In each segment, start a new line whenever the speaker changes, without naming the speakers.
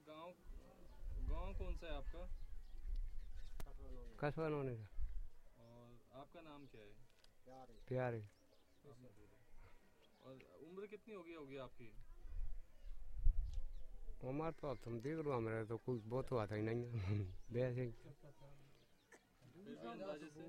गांव गांव कौन सा है आपका?
कस्बा नोने का।
और आपका नाम क्या है?
प्यारे।
आपने बोला। और उम्र कितनी होगी आपकी?
उम्र तो अब तुम देख लो, हमारे तो कुछ बहुत हुआ था ही नहीं है। वैसे ही
फिर भी अंदाजे से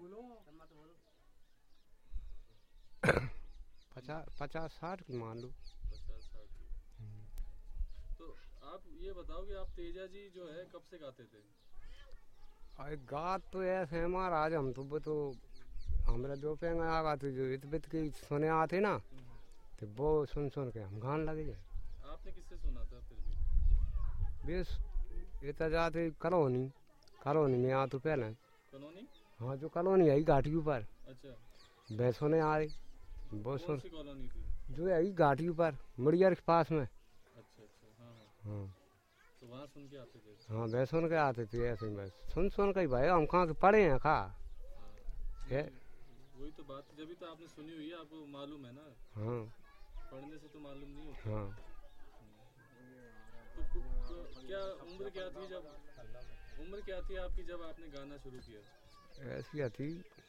50-60 की मान लो।
50-60 की। तो आप ये बताओ कि आप तेजा जी जो है कब से गाते थे?
अरे गात तो ऐसे है महाराज, हम तो वो तो हमारे दो पे आगा तो जो इत बित की सुने आते ना, तो वो सुन सुन के हम गाने लगे जाए।
आपने किससे सुना था फिर भी?
बेस इतना जाते कॉलोनी कॉलोनी में आ तो पहले।
कॉलोनी?
हाँ, जो कॉलोनी है घाटी के ऊपर,
अच्छा।
बैसोने आ रही वो
कौन
सुन,
सी कॉलोनी थी?
जो है घाटी के ऊपर मुड़ियर के पास में।
अच्छा अच्छा, हाँ हाँ।
हाँ
तो वहाँ सुन के आते थे?
हाँ, वह सुन के आते थे ऐसे ही, बस सुन सुन के ही भाई हम कहाँ के पढ़े हैं खा
हाँ
है।
वही तो बात, जब भी तो आपने सुनी हुई है, आपको मालूम है ना।
हाँ
पढ़ने से तो मालूम नहीं होता।
हाँ।
तो क्या उम्र क्या थी आपकी जब आपने गाना शुरू किया?
ऐसी थी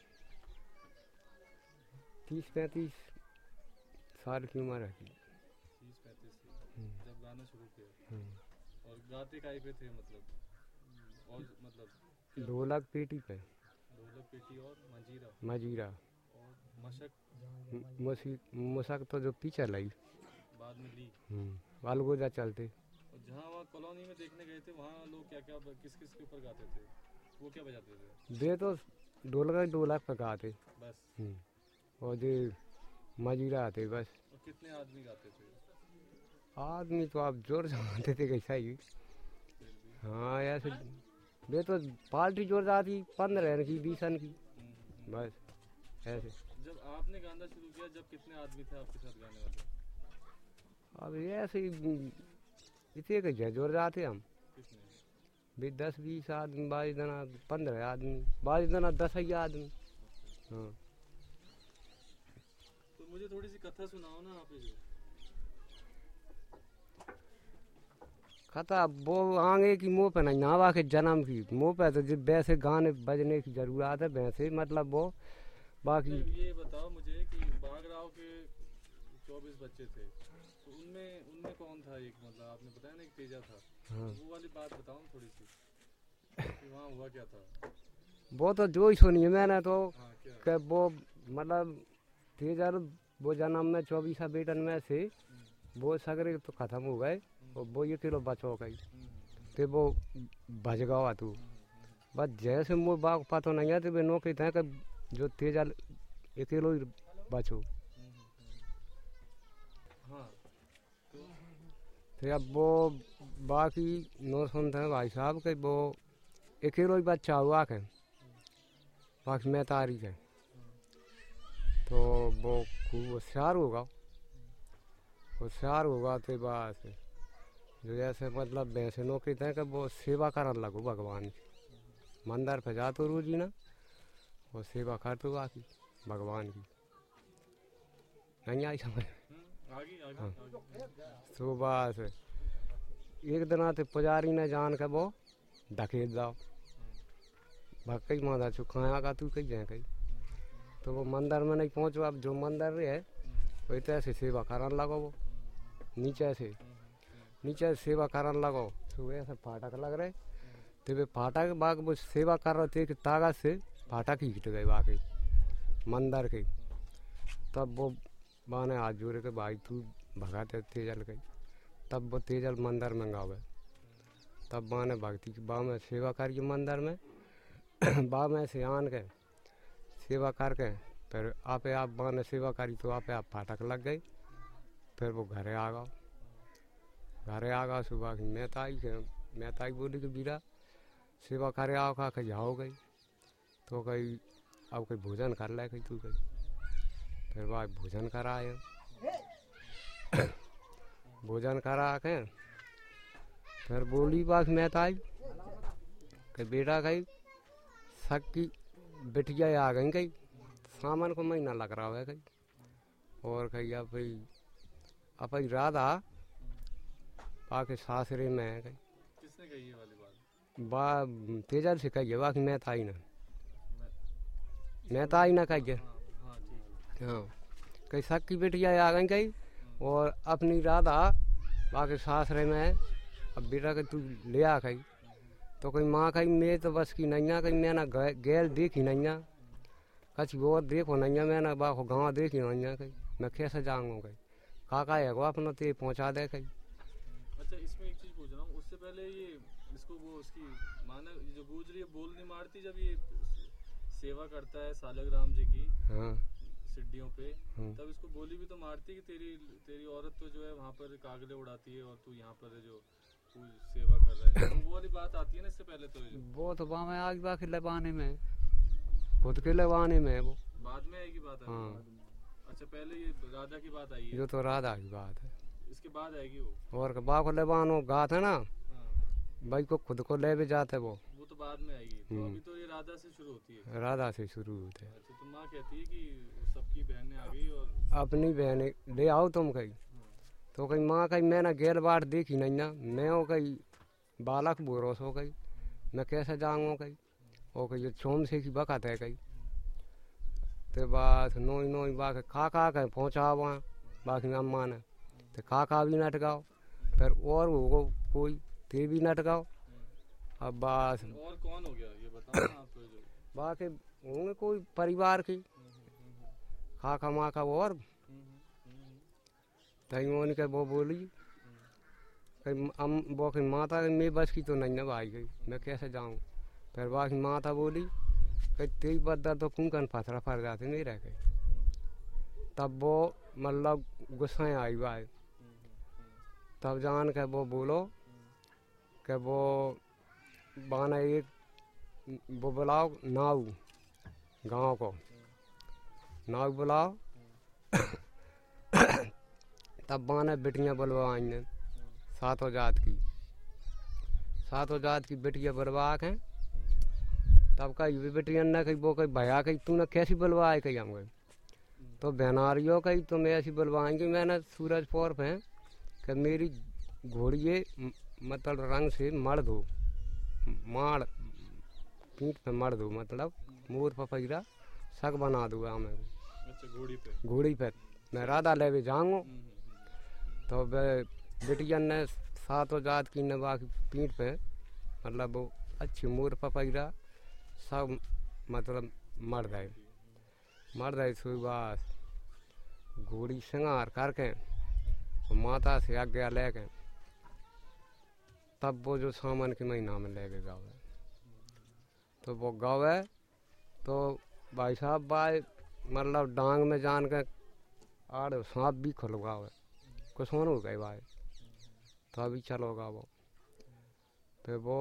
30-35 साल की उम्र है।
30-35 की जब गाना शुरू किया। और गाते काहे पे थे मतलब? और मतलब
ढोलक पेटी पे,
ढोलक पेटी और मंजीरा
मजीरा,
और मशक
मुसक तो जो पीछे लाई
बाद में ली।
अलगोजा चलते।
और जहाँ वहाँ कॉलोनी में देखने गए थे, वहाँ लोग क्या क्या किस किस के ऊपर गाते थे? वो क्या बजाते थे?
वे तो ढोलक पे गाते।
बस।
और जो मजीरा आते बस।
और कितने आदमी गाते थे?
आदमी तो आप जोर जमाते थे कैसा ही।
फिर भी
हाँ ऐसे वे तो पार्टी जोर जाती 15 की 20 की बस ऐसे।
जब आपने गाना शुरू किया, जब कितने आदमी थे आपके साथ गाने वाले?
अब ऐसे ही इतने कैसे जोर जाते हम
कितने?
भी 10-20 आदमी, 22 जना 15 आदमी, 22 जना 10 ही आदमी। हाँ।
तो मुझे थोड़ी सी कथा सुनाओ ना आप जो।
कथा वो आगे की मुँह पे नहीं, नावा के जन्म की मुँह पे तो जब वैसे गाने बजने की जरूरत है वैसे, मतलब वो बाकी।
ये बताओ मुझे कि बागराव के 24 बच्चे थे, तो उनमें उनमें कौन था एक, मतलब आपने बताया ना एक तेजा था।
हाँ।
वो वाली बात बताओ थोड़ी सी कि वहाँ हुआ क्या था?
वो तो जो ही सुनी है मैंने तो।
हाँ क्या?
कि वो मतलब तेजा वो जन्म में 24 बेटन में से वो सगरे तो खत्म हो गए, और वो ये किलो बचो गई। तो वो भज गवा तू बस जैसे मुँह बाग पता नहीं है, तो वे नो कहते हैं कि जो तेजा अकेलो ही बचो।
हाँ
तो अब वो बाकी नो सुनते हैं भाई साहब के वो अकेलो ही बच्चा हुआ के बाकी मैं तारीख है। तो वो खूब होशियार होगा तो बस जो ऐसे मतलब वैसे नो कहते हैं कि वो सेवा करने लगो भगवान की, मंदिर पे जा तो रोजी ना वो सेवा कर तो बाकी भगवान की। नहीं आई समझ?
आगे आगे
हाँ।
आगे।
तो बस एक दिन आते पुजारी ने जान के वो ढकेल जाओ भक्कई मादा चुखाया का तू कहीं जाए कहीं। तो वो मंदिर में नहीं पहुँचो, अब जो मंदिर है वही तो ऐसे सेवा करने लगो, वो नीचे से सेवा करने लगो। तो ऐसे फाटक लग रहे, तो वे फाटक बाग वो सेवा कर रहे थे कि ताकत से फाटक ही हिट गए बाकी मंदिर के। तब वो बाने हाथ जोड़े के भाई तू भगाते तेजल गई। तब वो तेजल मंदिर में गावे, तब बाने भक्ति की बा में सेवा करिए मंदिर में। बा में से आन के सेवा करके फिर आपे आप बाने सेवा करी तो आपे आप फाटक लग गई। फिर वो घरे आ गया सुबह की मैं बोली कि बीरा सेवा करे आओ का कहीं जाओ गई तो कहीं अब कोई भोजन कर ले कहीं तू कहीं। फिर भाई भोजन कराए, भोजन करा के फिर बोली बात मेहताई कि बेटा कहीं सबकी बिटिया आ गई कहीं सामान को महीना लग रहा है कहीं। और कहीं अब राधा आके सासरे में है कहीं।
किसने कही ये वाली बात?
तेजल से कहिए, बाकी मैं था ही ना,
मैं
था ही ना कहिए।
हाँ हाँ ठीक है।
हाँ, कई शक की बेटियाँ आ गई कई, और अपनी राधा बाकी सासरे में अब बेटा के तू ले आ कही, तो कोई माँ कही मैं तो बस की नहीं आ, कहीं मैं ना गैल देखी नहीं आ, कछ वो देखो नहीं है, मैं ना बाको गाँव देखी नहीं है, कहीं मैं कैसे जाऊँगा, कहीं काका है वो अपना ते पहुँचा दे कहीं।
अच्छा, इसमें एक चीज़ पूछ रहा हूँ, उससे पहले ये इसको वो उसकी माना जो गुजरी है बोल नहीं मारती जब ये सेवा करता है सालग्राम जी की
हाँ
सिड्डियों पे, तब इसको बोली भी तो मारती कि तेरी तेरी औरत तो जो है वहाँ पर कागले उड़ाती है और तू यहाँ पर जो सेवा कर रहा है, तो वो वाली बात आती है ना इससे पहले? तो
वो तो वहाँ में आग बाकी लगाने में, खुद के लगाने में वो
बाद में आएगी बात।
हाँ।
अच्छा, पहले ये राधा की बात आई है,
जो तो राधा की बात है,
इसके बाद आएगी वो।
और बा को लेबानो गात है ना,
हाँ,
भाई को खुद को ले भी जाते वो
तो बाद में आएगी। तो अभी तो ये राधा से शुरू होती है।
राधा से शुरू होते हैं।
अच्छा, तो माँ कहती है कि सबकी बहनें आ गई और
अपनी बहन ले आओ तुम कहीं, तो कहीं माँ कहीं मैं ना गेल बाट देखी नहीं ना, मैं वो कहीं बालक बोरोस हो गई, मैं कैसे जाऊँगा कहीं, वो कहीं छोम से की बकत है कहीं, तो बस नोई नोई बाकी खा के पहुँचा वहाँ, बाकी अम्मा ने तो काका भी नटकाओ, फिर और वो कोई ते भी नटकाओ, अब बस।
और कौन हो गया ये बताओ ना आप? जो
बाकी होंगे कोई परिवार की खाका माका और तई उनके वो बोली कहीं वो कहीं माता मेरी बस की तो नहीं ना भाई गई, मैं कैसे जाऊँ, फिर बाकी माता बोली कहीं तेज बदला तो कुंकन पथरा फर जाते नहीं रह गई, तब वो मतलब गुस्सा आई भाई, तब जान के वो बोलो कि वो बाना एक वो बुलाओ नाव, गांव को नाव बुलाओ तब बाना बेटियाँ बुलवाई ने सातों जात की बेटियाँ बुलवा के, तब कही भी बेटियाँ ने कही वो कही भैया कही तूने कैसी बुलवाए कही हम गई, तो बहनारियों कही तुम्हें ऐसी बुलवाएंगे, मैंने सूरजपुर पे कि मेरी घोड़िए मतलब रंग से मर दो, माड़ पीठ पे मर दो, मतलब मोर पपैरा शक बना दूंगा हमें।
अच्छा,
घोड़ी पे मैं राधा ले भी जाऊँगा, तो बेटिया ने सातों जात की ने बाकी पीठ पे मतलब वो अच्छी मोर पपैरा सब मतलब मर गए सुबह घोड़ी श्रृंगार करके माता से आज्ञा लेके तब वो जो सामान के महीना में लेके गावे, तो वो गावे तो भाई साहब भाई मतलब डांग में जान के आड़ सांप भी खुलवावे कुछ हो गए भाई, तो अभी चलोगा वो, फिर वो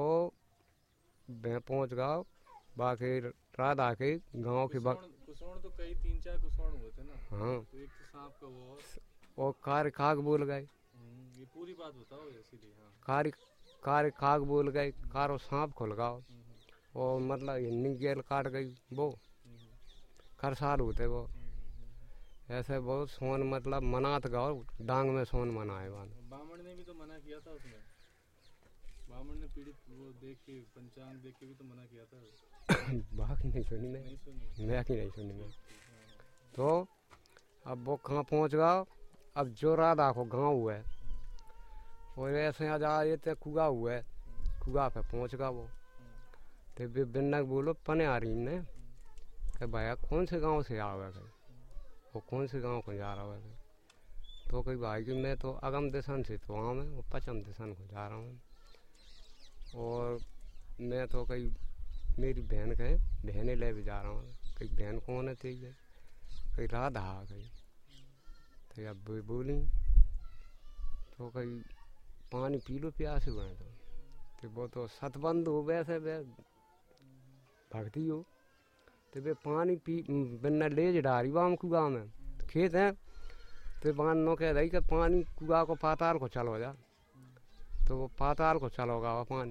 पहुँच गया बाकी राधा के गाँव के
कुसोण तो कई 3-4 कुसोण हुए थे ना।
हाँ,
तो एक तो सांप का वो
कार खाक बोल गए,
ये पूरी बात बताओ इसीलिए।
हाँ, कार खाक बोल गए, कारो सांप खुल गया, और मतलब हिन्नी गेल काट गई वो खरसाल होते वो ऐसे बहुत सोन मतलब मनात गाओ डांग में सोन मनाए
बामण ने भी तो मना किया था उसमें, बामण ने पीड़ित वो देख के पंचांग देख के भी तो मना किया था।
बाकी नहीं सुनी मैं नहीं सुनी मैं। तो अब वो कहाँ पहुँच गया, अब जो राधा को गाँव है और ऐसे आ जा ये तो कुआ हुआ है, कुआ पे पहुँच गया वो, तो बिन्नक बोलो पने आ रही ने कि भैया कौन से गांव से आवे गए, वो कौन से गांव को जा रहा है, तो कही भाई कि मैं तो अगम दिशन से तो वहाँ में वो पश्चिम दिशन को जा रहा हूँ, और मैं तो कहीं मेरी बहन कहे बहने ले भी जा रहा हूँ, कहीं बहन कौन है तेज कहीं राधा आ गई, तो अब बोली तो कहीं पानी पी लो प्यासे हुए तो वो तो सतबंद हो वैसे भक्ति हो, तो वे पानी पी बिना ले डारी वाम कुआ में खेत है, तो बान नो कह रही कि पानी कुआ को पाताल को चलो जा, तो वो पाताल को चलोगा वो पानी,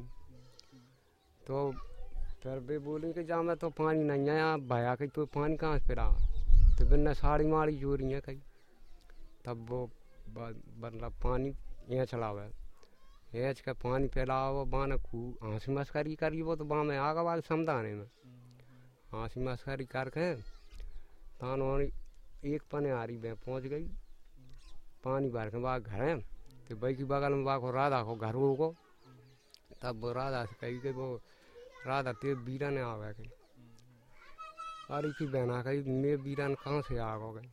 तो फिर वे बोली कि जा मैं तो पानी नहीं आया भैया कहीं तो पानी कहाँ से फिरा, तो बिना साड़ी माड़ी चोरी है कहीं, तब वो मतलब पानी यहाँ चला हुआ हेच के पानी फैलाओ बाने खूब हंसी मस्करी करी। वो तो बाँ में आगा बाग समझाने में हंसी मस्करी करके तान एक पने हारी में पहुँच गई पानी भर के बाग घर है। तो भाई की बगल में बाग राधा को घर को तब वो राधा से कही कि वो राधा ते बीरा ने आ गए। अरे की बहना कही मैं बीरान कहाँ से आ गई।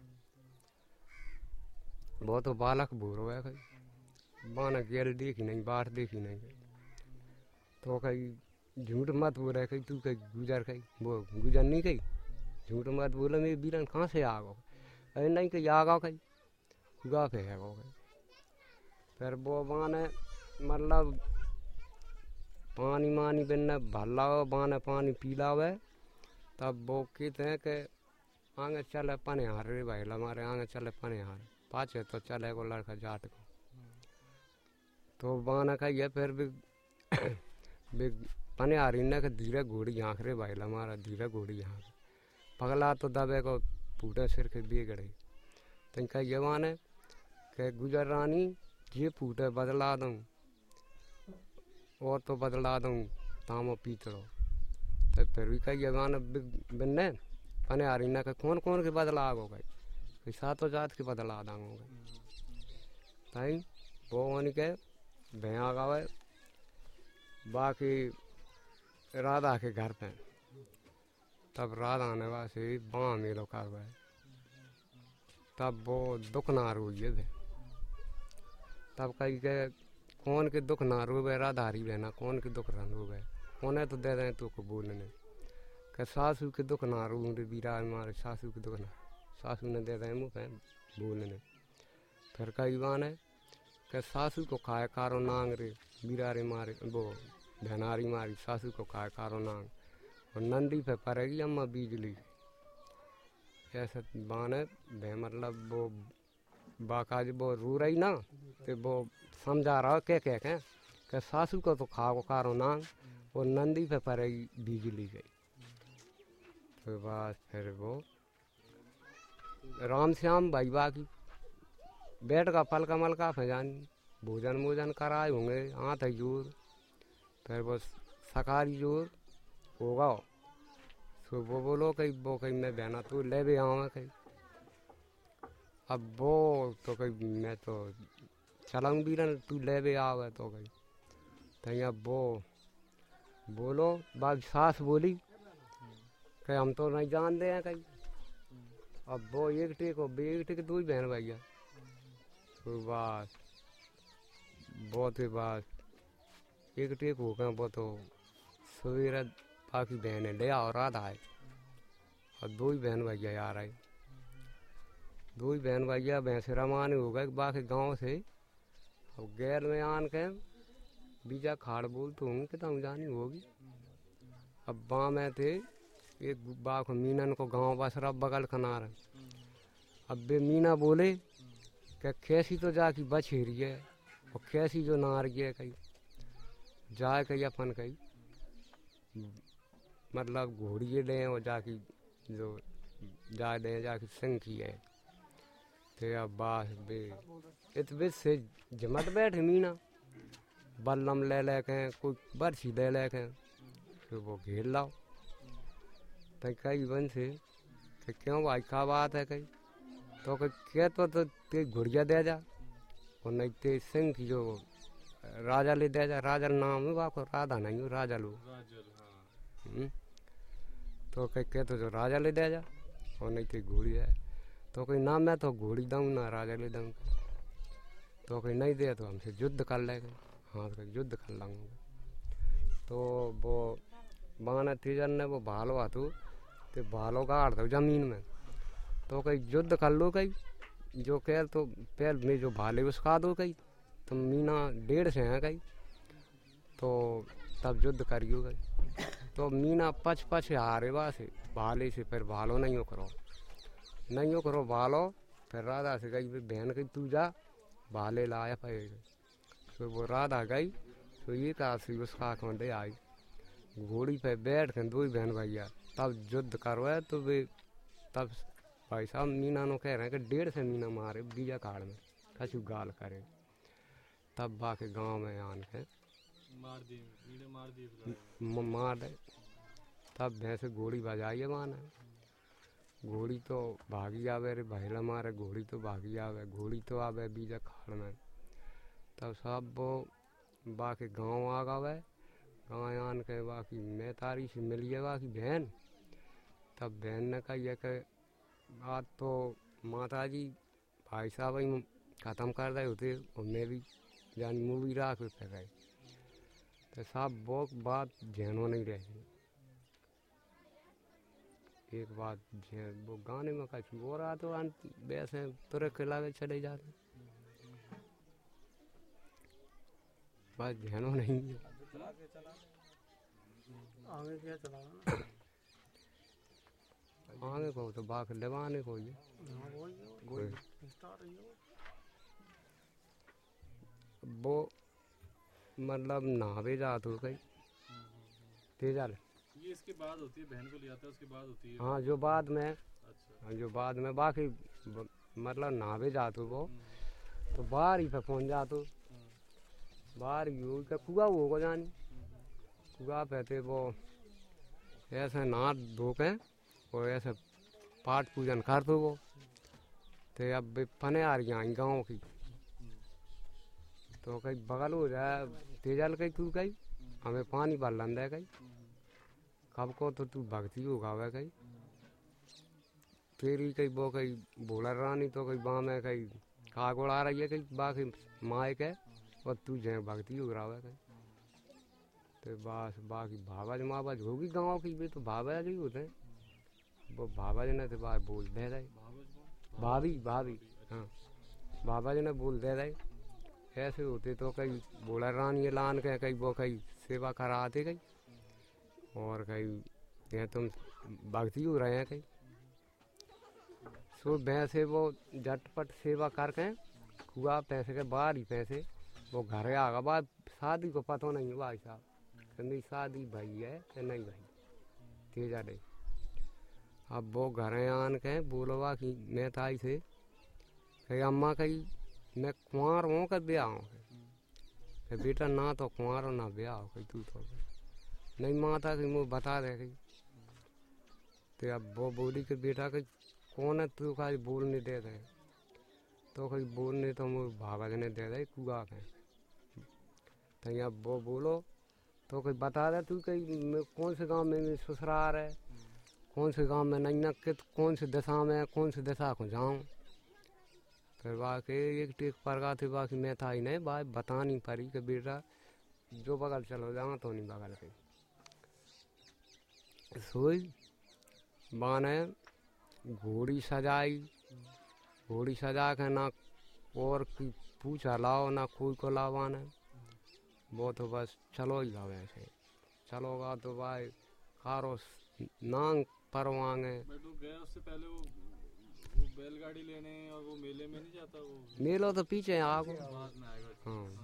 वो तो बालक भूर हो गया कही बाना गेल देखी नहीं बाहर देखी नहीं। तो कही झूठ मत बोल रहे कही तू कही गुजर कही वो गुजर नहीं कही झूठ मत बोले मैं बीरान कहाँ से आ गो। अरे नहीं कही आ गो कही गा पे है गो कही। फिर वो बाने मतलब पानी मानी बिना भला हो बाने पानी पीला हुआ। तब वो कहते हैं कि आगे चले पने हार रे भाई हमारे आगे चले पने हार पाछे तो चले को लड़का जाट को। तो बाना का ये फिर भी पने हारी ने धीरे घोड़ी आँख रे भाई हमारा धीरे घोड़ी आँख पगला तो दबे को फूटे सिर के बिगड़े। तो इनका ये माने कि गुजर रानी ये फूटे बदला दूँ और तो बदला दूँ तामो पीतड़ो। तो फिर भी कही ये माने बिन्ने पने हारी ने कौन कौन के बदला आगो गई सातों जात के बदला दांगो गई। ताई वो वन के भैया गावे बाकी राधा के घर पे। तब राधा ने वासे बाँ मेलो करवाए। तब वो दुख ना रोइए थे। तब कही के कौन के दुख ना रोवे राधारी बहना कौन के दुख ना रोवे कौन तो दे दें तो को बोलने के सासू के दुख ना रो बीरा मारे सासू के दुख ना सासू ने दे दें मुँह पे बोलने। फिर कई बान है कि सासू को खाए कारो नांग रे बीरा रे मारे वो धनारी मारी सासू को खाए कारो नांग और नंदी पे पड़ेगी अम्मा बिजली। ऐसा बान है भे मतलब वो बाकाज वो रो रही ना तो वो समझा रहा है के सासू को तो खाओ कारो नांग और नंदी पे पड़ेगी बिजली गई। तो बस फिर वो राम श्याम भाई बाकी बैठ का फल कमल का फजानी भोजन मोजन कराए होंगे हाथ है जोर। फिर वो सकारी जोर होगा तो वो बोलो कहीं वो कहीं मैं बहना तू ले भी आऊँ कहीं। अब वो तो कहीं मैं तो चलाऊँ भी ना तू ले भी आवे तो कहीं कहीं अब वो बोलो बाकी सास बोली कि हम तो नहीं जानते हैं कहीं। अब वो एक टेक हो एक टेक दो ही बहन भैया तो बस बहुत ही बात एक टेक हो गया। वो तो सवेरे बाकी बहनें ले आओ राधा है और दो ही बहन भैया यार आई दो ही बहन भैया भैंसरा माने हो गए बाकी गांव से। अब गैर में आन के बीजा खाड़ बोल तो हूँ कि तुम जानी होगी। अब बाँ में थे एक बाख मीनन को गांव बसरा बगल खनार। अब बे मीना बोले कि कैसी तो जाकी बछेरी है और कैसी जो नार है कहीं जाए कहीं अपन कहीं मतलब घोड़िए दें और जाकी जो जा दें जाकी संखी है। तो अब बास बे इत बिच से जमट बैठे मीना बल्लम ले लेके कोई बर्छी ले लेके फिर वो घेर लाओ। तो कई बन से कि क्यों भाई क्या बात है कहीं तो क्या तो ते घुड़िया दे जा और नहीं ते सिंह की जो राजा ले दे जा। राजा नाम है बाको राधा नहीं हो राजा लो तो कह तो जो राजा ले दे जा और नहीं ते घोड़ी है तो कोई ना मैं तो घोड़ी दूँ ना राजा ले दूँ तो कोई नहीं दे तो हमसे युद्ध कर लेंगे। हाँ तो युद्ध कर लेंगे। तो वो बाना तीजन ने वो भालो आतू तो भालो गाड़ दो जमीन में तो कहीं युद्ध कर लो कहीं जो कह तो पहल में जो भाले उसका दो कहीं तो मीना 1.5 से हैं कहीं तो तब युद्ध करियो गई। तो मीना पछ हारे वासे भाले से फिर भालो नहीं करो भालो फिर राधा से गई बहन कही तू जा भाले लाया पाएगा। तो वो राधा गई तो ये कहा उसका दे आई घोड़ी पे बैठ के दो ही बहन भैया तब युद्ध करवाए। तो वे तब भाई साहब मीना नो कह रहे हैं कि 1.5 से मीना मारे बीजा काड़ में कछु गाल करे। तब बाकी गांव में आन के
मार दी, कीड़े मार दिए फिर
मार दे। तब भैंस घोड़ी बजाइए माने, घोड़ी तो भागी आवे रे भैला मारे, घोड़ी तो भागी आवे, घोड़ी तो आवे बीजा खाड़ में। तब सब वो बाकी गांव आ गए, गाँव आन के बाकी मैं तारी से मिलिए बाकी बहन। तब बहन ने कही कि आज तो माता जी भाई साहब ही ख़त्म कर रहे होते और मैं भी जान मूवी राख पे गए। तो साहब वो बात झेनो नहीं रही। एक बात वो गाने में कहीं हो रहा तो वैसे तुरे खिलावे चले जाते, बात झेनो नहीं।
आगे क्या चला
आगे को तो बाक लेवाने को ये वो मतलब नहावे जाते हो कहीं तेजाल।
ये इसके बाद होती है, बहन को ले आता है उसके बाद होती है।
हाँ जो बाद में,
अच्छा
जो बाद में बाकी मतलब नहावे जाते वो तो बाहर ही पे पहुँच जाते, बाहर ही हो क्या कुआ होगा जानी, कुआ पे थे वो ऐसे नहा धो के वो ऐसे पाठ पूजन कर दो वो। तो अब फने आ रही हैं गाँव की, तो कहीं बगल हो जाए तेजल कहीं तू कहीं हमें पानी बालन दे कहीं कब को तो तू भक्ति होगा वह कहीं तेरी कहीं वो कहीं भोला रानी तो कहीं बाँ में कहीं कागोड़ आ रही है कहीं बाकी माए के और तू जय भक्ति हो रहा है कहीं। तो बस बाकी भावज मावज होगी गाँव की भी तो भावज ही होते हैं, वो भावज ने तो बात बोल दे रहे भाभी भाभी हाँ भावज ने बोल दे रहे ऐसे होते तो कहीं भोला रानी लान के कहीं वो कहीं सेवा कराते कहीं और कहीं ये तुम भक्ति हो रहे हैं कहीं। सो भैंसे वो झटपट सेवा करके हुआ पैसे के बाहर ही पैसे वो घर आगा बाद शादी को पता नहीं भाई साहब कहते शादी भाई है कि नहीं भाई तेजा दे। अब वो घर आन के बोलवा कि मैं ताई से कहीं अम्मा कहीं मैं कुंवर हूँ कि ब्याह हूँ, बेटा ना तो कुंवर हो ना ब्याह हो कहीं तू तो नहीं माता कि मुझे बता दे कहीं। तो अब वो बोली कि बेटा कि कौन है तू का बोलने दे रहे तो कहीं बोलने तो मुझे भागने दे रहे कुआ के। तो अब वो बोलो तो कहीं बता दे तू कहीं कौन से गांव में ससुराल है, कौन से गांव में नहीं न कौन से दिशा में कौन से दिशा को जाऊँ। फिर बाकी एक टेक पर गा थे बाकी मैं था ही नहीं बात बता नहीं पारी कि बेटा जो बगल चलो जाऊँ तो नहीं बगल के सोई बाने घोड़ी सजाई, घोड़ी सजा के ना और की पूछा लाओ ना कोई को लावाने वो तो बस चलो ही जाओ ऐसे चलोगा तो भाई कारो नांग परवांगे।
गया उससे पहले वो बैलगाड़ी लेने और वो मेले में नहीं जाता वो
मेलो तो पीछे आगो
बाद में आएगा।
हाँ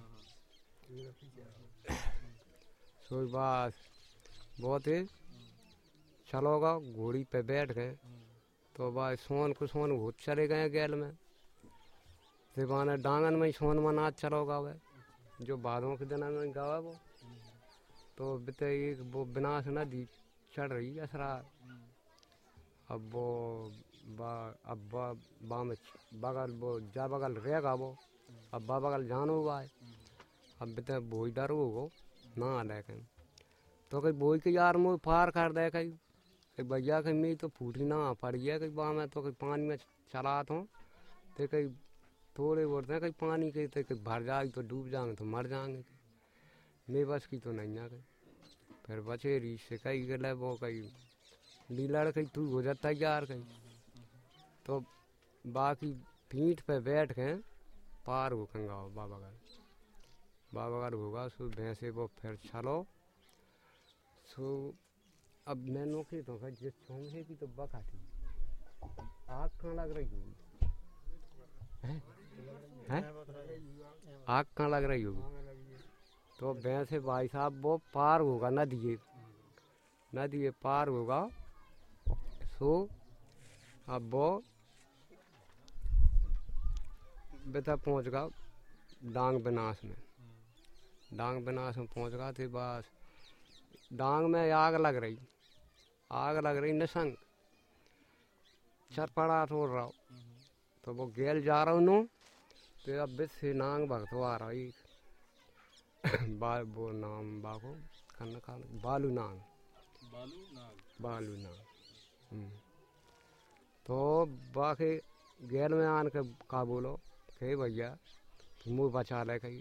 सोई बात बहुत ही चलोगा घोड़ी पे बैठ गए तो भाई सोन को सोन भूत चले गए गैल में सिवाने डांगन में ही सोन मनाज चलोगा वह जो बादों के दिन में गावा वो तो बिते एक वो विनाश नदी चढ़ रही है असरा। अब वो बा में बगल वो जा बगल रहेगा वो अब बा बगल जानो हुआ है अब बिते बोई डर हो ना लेकिन तो कहीं बोई के यार मुँह पार कर दे कहीं भैया कहीं मेरी तो फूटी ना पड़ी है कहीं बा में तो कहीं पानी में चला तो कहीं थोड़े बोलते हैं कहीं पानी के तो कहीं भर जाएगी तो डूब जाएंगे तो मर जाएंगे मेरे बस की तो नहीं है कहीं। फिर बचेरी से कहीं गले वो कहीं लीलड़ कहीं तू हो जाता है यार कहीं तो बाकी पीठ पे बैठ के पार हो कंगा बाबा होगा सो भैंसे वो फिर चलो सो अब मैं नौकरी तो जिस छोंगे की तो बका थी आग कहाँ लग रही होगी हैं आग कहाँ लग रही होगी तो भैंसे भाई साहब वो पार होगा नदी पार होगा सो अब वो बेटा पहुँच गया डांग विनाश में। डांग विनाश में पहुंच गए थे। बस डांग में आग लग रही निसंग चरपड़ा छोड़ रहा हो। तो वो गेल जा रहा हूँ तो अब बिस से नांग भगतो आ रहा एक वो नाम बाको बालू नांग। तो बाकी गेल में आन के का बोलो कही भैया मुँह बचा ले कही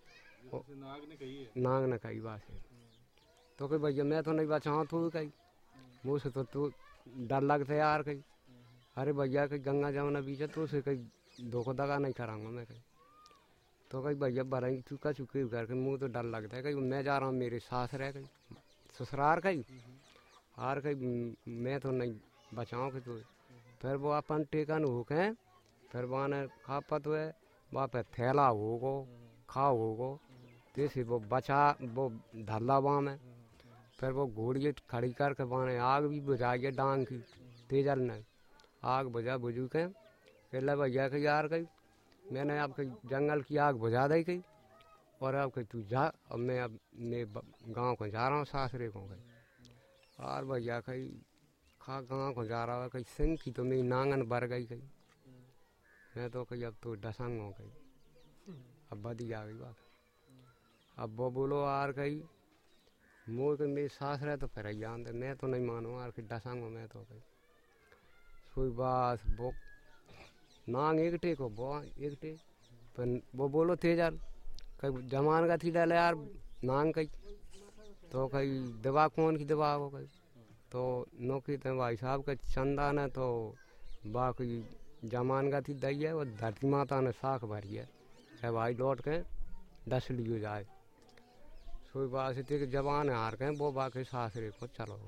नांग ने कही बात है। तो कही भैया मैं तो नहीं बचाऊँ तू कही मुँह से तो तू डर लगता यार कही। अरे भैया कही गंगा जमुना बीच है तो उसे कही धोखा दगा नहीं कराऊंगा मैं कही। तो कही भैया भरेंगे तू का चुके करके मुँह तो डर लगता है कही मैं जा रहा हूँ मेरे सास रह कही ससुरार कही हार कही मैं तो नहीं बचाऊँ कि तू। फिर वो अपन टेकन हो के फिर वहाँ ने खा पत हुए वहाँ पे थैला होगो खा होगो जैसे वो बचा वो धल्ला वहाँ में। फिर वो घोड़ी खड़ी करके वहाँ ने आग भी बुझाई डांग की तेजल ने आग बुझू के कहला भैया कही यार कही मैंने आपके जंगल की आग बुझा दी कही और अब कही तू जा अब मैं गाँव को जा रहा हूँ सासरे को कही। और भैया कही खा गाँव को जा रहा है कही सिंह की तो मेरी नांगन भर गई कही मैं तो कही अब तो डसंग हो गई अब बदी आ गई बात। अब वो बोलो आर कही मोर के मेरी सास रहे तो फिर जानते मैं तो नहीं मानूँ यार कि डसंग हो मैं तो कही कोई बात वो नांग एक टे को वो एक टे पर वो बोलो तेजल कहीं जमान का थी डाले यार नांग कही तो कहीं दवा कौन की दवा हो कही तो नौकरी थे भाई साहब का चंदा ने तो बाकी जमान का थी दई है वो धरती माता ने साख भरी है भाई लौट के डस लियो जाए कोई बात से कि जवान हार गए वो बाकी सासरे को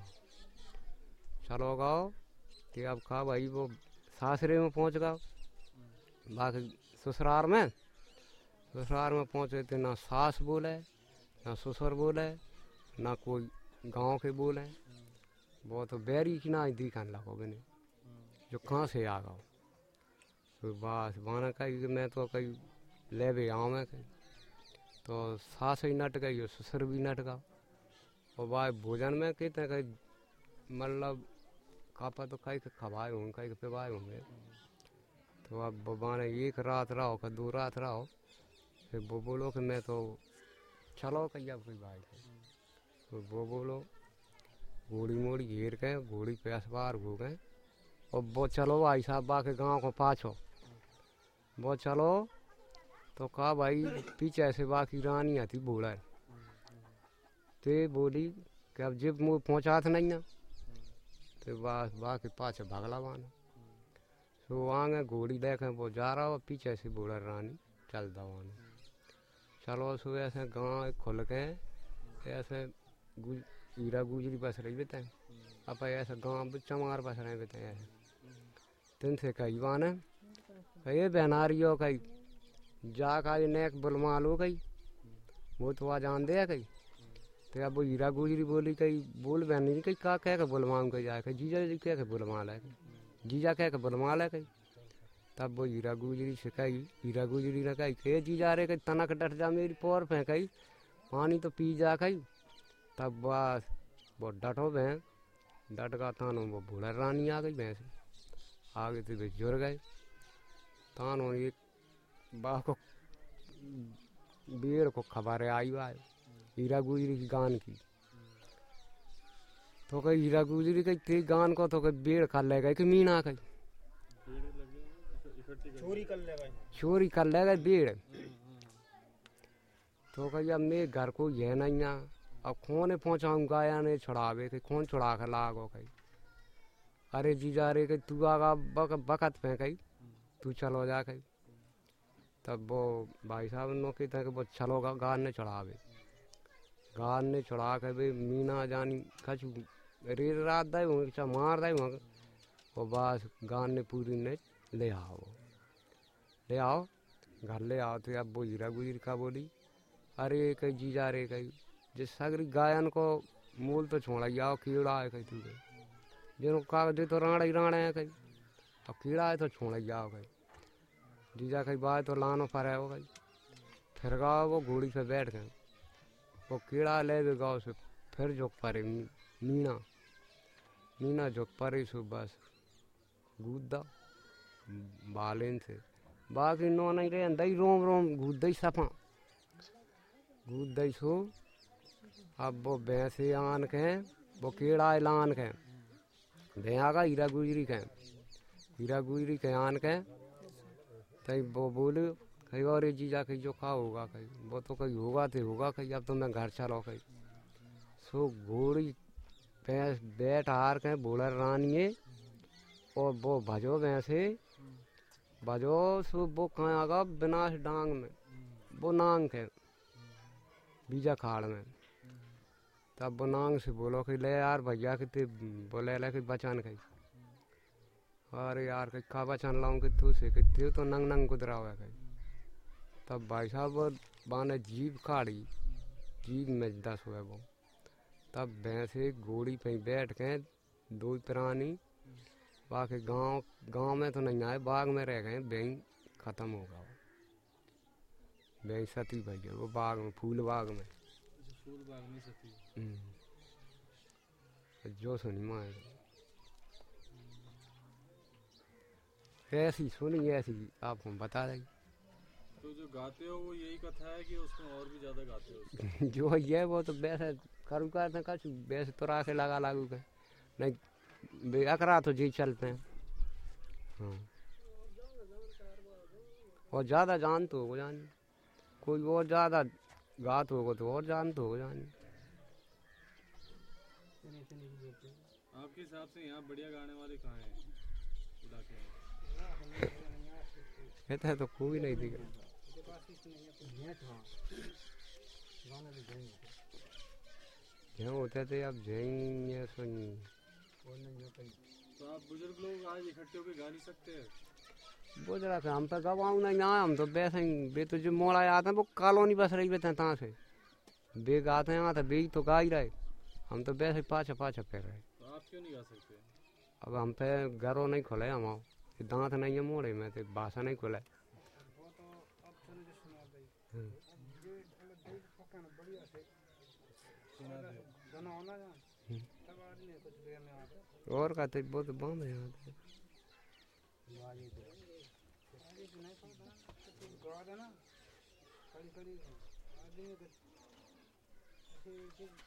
चलो गाओ कि अब कहा भाई वो सासरे में पहुंच गया। बाकी ससुराल में पहुंचे थे ना सास बोले ना ससुर बोले ना कोई गांव के बोले वो तो बैरी की ना दिखने लगो मैंने जो कहाँ से आ गया। तो बस वहाँ कही कि मैं तो कहीं ले भी आऊँ मैं कहीं तो सास ही नट गई और ससुर भी नट गया। और भाई भोजन में कहते हैं कहीं मतलब कापा तो कहीं खवाए होंगे कहीं पिवाए होंगे। तो अब बाबा ने एक रात रहो कि 2 रात रहो फिर वो बोलो कि मैं तो चलो कहीं अब कोई भाई तो वो बोलो घोड़ी मोड़ी घेर के घोड़ी पे असवार हो गए और वो चलो भाई साहब बाके गाँव को पाछो वो चलो तो कहा भाई पीछे ऐसे बाकी रानी आती बोला तो बोली कि अब जब मुँह पहुँचा था नहीं ना तो बस बाकी पाछे भागला वाना तो आगे घोड़ी देखे वो जा रहा हो पीछे से बोला रानी चल दो चलो सो ऐसे गाँव खुल के ऐसे हीरा गुजरी बस रही बेते अब ऐसे गाँव चमार बस रहे बेते ऐसे दिन से कही वाने ये बहनारियो कही जा का नेक बुलमा लो कही वो तो आ जान दे कही तो अब वो हीरा गुजरी बोली कही बोल बहनी कही का कह के बुलवाऊँ कही जाए कही जीजा जी कह के बुलवा ले जीजा कह के बुलवा ले कही। तब वो हीरा गुजरी से कही हीरा गुजरी ने कही के जीजा रे कही तनक डट जा मेरी पोर पे कही पानी तो पी जा कही। तब बस वो डटो भैं डट का तानो वो भूला रानी आ गई भैंस आ गई तो वे जुड़ गए तानो एक बा को बेड़ को खबर आई आए हीरा गुजरी की गान की तो कही हीरा गुजरी कही ते गान को तो कही बेड़ कर ले गए कि मीना कही चोरी कर ले गए बेड़ तो कही अब मेरे घर को यह नहीं आ अब कौन पहुँचाऊँ गाया ने छुड़ावे कि कौन छुड़ा कर लागो कही अरे जीजा रे कही तू आगा बकत पे कही तू चलो जा कही। तब वो भाई साहब नो कहते हैं कि वो चलो गान ने छुड़ा के भाई मीना जानी कछु रेत रात दे होंगे मार दे होंगे वो बस गान ने पूरी ने ले आओ घर ले आओ तो अब वो हीरा गुजरी का बोली अरे कही जीजा रे कही जिस सगरी गायन को मूल तो छोड़ा जाओ कीड़ा है कही तू जिन कागज तो राणा ही राणा है कही अब कीड़ा है तो छोड़ा जाओ कही जीजा कही बात तो लानो पर है वो कही फिर गया वो घोड़ी पे बैठ गए, वो कीड़ा ले गए गाँव से, फिर झुक पड़े मीना मीना झुक पड़ी सो बस गूदा बालेन से, बाकी नो नहीं रहे दई रोम रोम गूद दई सफा गूद दई सो। अब वो भैंसे आन के वो कीड़ा लान के भैया का हीरा गुजरी के आन के तई वो बोले कहीं और जीजा कहीं जो खा होगा कहीं, वो तो कहीं होगा तो होगा कहीं, अब तो मैं घर चलो कहीं। सो घोड़ी भैंस बैठ हार के बोला रानिए और वो भजो भैंसे भजो सो वो कहाँ आगा विनाश डांग में वो नांग के बीजा खाड़ में। तब वो नांग से बोलो कि ले यार भैया कि बोले ले कि बचान कहीं, अरे यार कहीं खा बचान लाऊं कि तू से कि तो नंग नंग कुदरा हुआ कहीं। तब भाई साहब वो बाने जीप खाड़ी, जीप में 10 हुए वो। तब भैंसे घोड़ी पे बैठ के दो प्राणी बाकी गांव में तो नहीं आए, बाग में रह गए, बेई खत्म हो गया, बेई सती भैया वो बाग में फूल बाग में
सती।
जो सुनी माँ ऐसी सुनी ऐसी आपको बता देंगे।
तो जो गाते हो वो यही कथा है कि उसमें और भी ज्यादा गाते हो?
जो ये वो तो वैसे करू करते कछु वैसे तो राखे लगा लागू के नहीं अकरा तो जी चलते हैं। हाँ और ज़्यादा जान तो हो जानी, कोई और ज़्यादा गात होगा तो और जान तो हो जानी।
आपके हिसाब से यहाँ बढ़िया गाने वाले कहाँ हैं इलाके में?
कहते हैं तो कोई नहीं दिखा। यहाँ होते थे अब झेंगे सुनी।
तो आप बुजुर्ग लोग आज इकट्ठे होकर गा नहीं सकते हैं?
वो जरा से हम तो गवाऊँ नहीं आए, हम तो वैसे ही बे तो जो मोड़ा आते हैं वो कॉलोनी बस रही बेते तहाँ से बे गाते हैं तो बे तो गा ही रहे, हम तो वैसे पाछा कर रहे।
तो आप क्यों नहीं गा सकते?
अब हम पे घरों नहीं खुले, हम दांत नहीं है मोड़े में तो भाषा नहीं खुले। और कहते बहुत बंद है यहाँ।